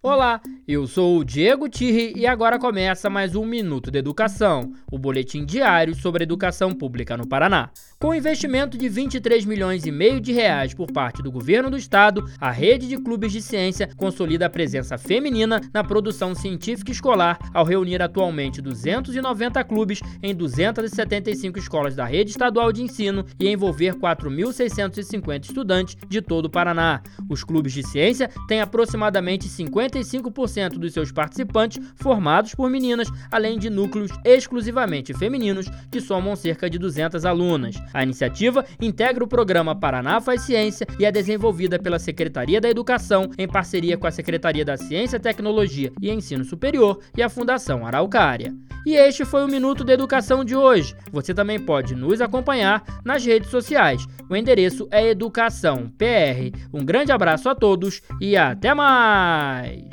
Olá, eu sou o Diego Tirri e agora começa mais um Minuto de Educação, o boletim diário sobre a educação pública no Paraná. Com investimento de 23 milhões e meio de reais por parte do governo do estado, a rede de clubes de ciência consolida a presença feminina na produção científica escolar ao reunir atualmente 290 clubes em 275 escolas da rede estadual de ensino e envolver 4.650 estudantes de todo o Paraná. Os clubes de ciência têm aproximadamente 55% dos seus participantes formados por meninas, além de núcleos exclusivamente femininos que somam cerca de 200 alunas. A iniciativa integra o programa Paraná Faz Ciência e é desenvolvida pela Secretaria da Educação em parceria com a Secretaria da Ciência, Tecnologia e Ensino Superior e a Fundação Araucária. E este foi o Minuto de Educação de hoje. Você também pode nos acompanhar nas redes sociais. O endereço é Educação PR. Um grande abraço a todos e até mais!